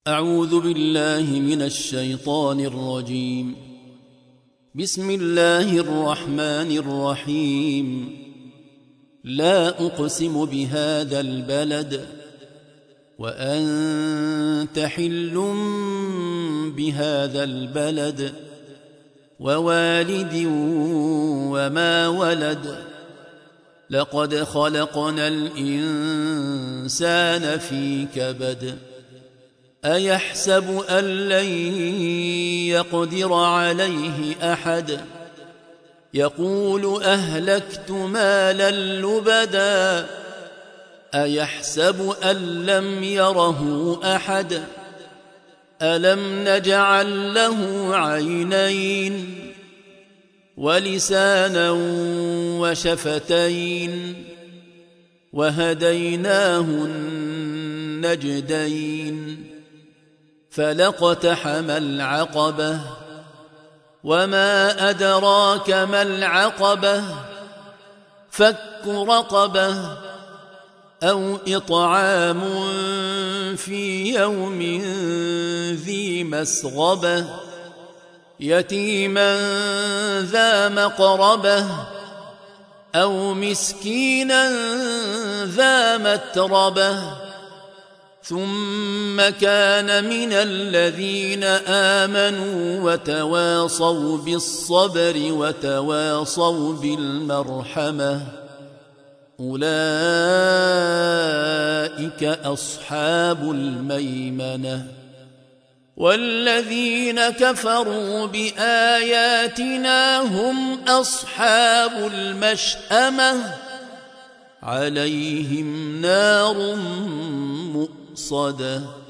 أعوذ بالله من الشيطان الرجيم. بسم الله الرحمن الرحيم. لا أقسم بهذا البلد وأنت حل بهذا البلد ووالد وما ولد لقد خلقنا الإنسان في كبد أيحسب أن لن يقدر عليه أحد يقول أهلكت مالا لبدا أيحسب أن لم يره أحد ألم نجعل له عينين ولسانا وشفتين وهديناه النجدين فلاقتحم العقبة وما أدراك ما العقبة فك رقبة أو إطعام في يوم ذي مسغبة يتيما ذا مقربة أو مسكينا ذا متربة ثم كان من الذين آمنوا وتواصوا بالصبر وتواصوا بالمرحمة أولئك أصحاب الميمنة والذين كفروا بآياتنا هم أصحاب المشأمة عليهم نار مؤصدة